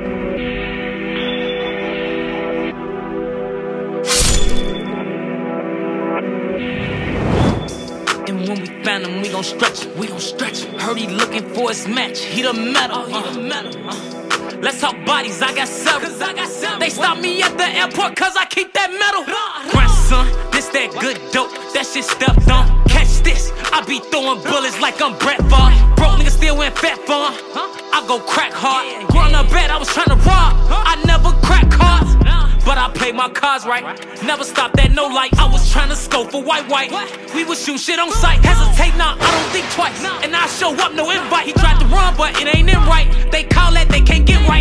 And when we found him, we gon' stretch him, we gon' stretch him. Heard he looking for his match, he the metal, Let's talk bodies, I got several. They stop me at the airport cause I keep that metal. Grandson, this that good dope, that shit stepped on. Catch this, I be throwing bullets like I'm Brett Favre. Broke niggas still went fat fun, I go crack hard. Growing up bad, I was tryna rob, I never crack cards. But I played my cards right, never stopped at no light. I was tryna scope for white. We would shoot shit on sight. Hesitate now, I don't think twice. And I show up, no invite. He tried to run, but it ain't in right. They call that, they can't get right.